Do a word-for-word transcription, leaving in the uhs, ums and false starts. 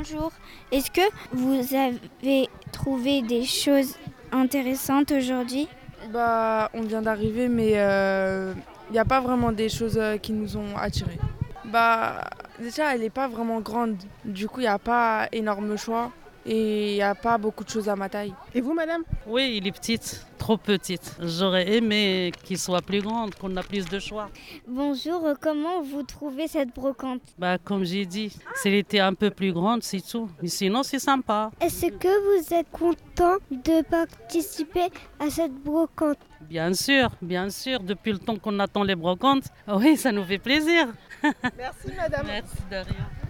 Bonjour. Est-ce que vous avez trouvé des choses intéressantes aujourd'hui? Bah, on vient d'arriver, mais il n'y a pas vraiment des choses euh, qui nous ont attirés. Bah, déjà, elle n'est pas vraiment grande. Du coup, il n'y a pas énorme choix et il n'y a pas beaucoup de choses à ma taille. Et vous, madame? Oui, il est petite, trop petite. J'aurais aimé qu'il soit plus grand, qu'on a plus de choix. Bonjour, euh, comment vous trouvez cette brocante? Bah, comme j'ai dit, si elle était un peu plus grande, c'est tout. Mais sinon, c'est sympa. Est-ce que vous êtes content de participer à cette brocante? Bien sûr, bien sûr, depuis le temps qu'on attend les brocantes, oui, ça nous fait plaisir. Merci, madame. Merci de rien.